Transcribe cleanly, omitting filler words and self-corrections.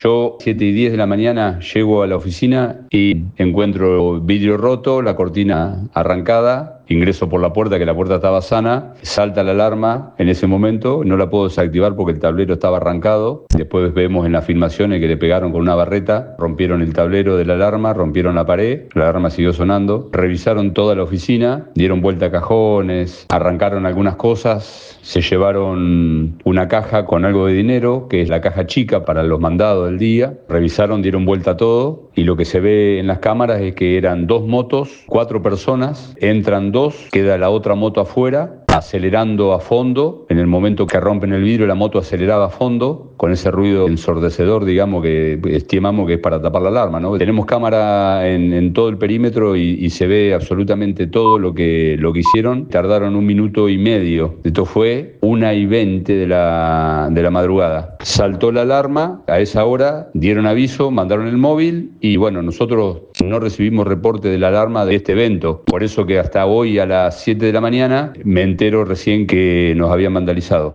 Yo, 7:10 de la mañana, llego a la oficina y encuentro vidrio roto, la cortina arrancada. Ingreso por la puerta, que la puerta estaba sana, salta la alarma en ese momento, no la puedo desactivar porque el tablero estaba arrancado. Después vemos en las filmaciones que le pegaron con una barreta, rompieron el tablero de la alarma, rompieron la pared, la alarma siguió sonando. Revisaron toda la oficina, dieron vuelta a cajones, arrancaron algunas cosas, se llevaron una caja con algo de dinero, que es la caja chica para los mandados del día. Revisaron, dieron vuelta a todo y lo que se ve en las cámaras es que eran 2 motos, 4 personas, entran 2, queda la otra moto afuera, acelerando a fondo. En el momento que rompen el vidrio, la moto aceleraba a fondo, con ese ruido ensordecedor, digamos, que estimamos que es para tapar la alarma, ¿no? Tenemos cámara en todo el perímetro y se ve absolutamente todo lo que hicieron. Tardaron 1 minuto y medio. Esto fue 1:20 de la madrugada. Saltó la alarma, a esa hora dieron aviso, mandaron el móvil y bueno, nosotros no recibimos reporte de la alarma de este evento. Por eso que hasta hoy a las 7 de la mañana me entero recién que nos habían vandalizado.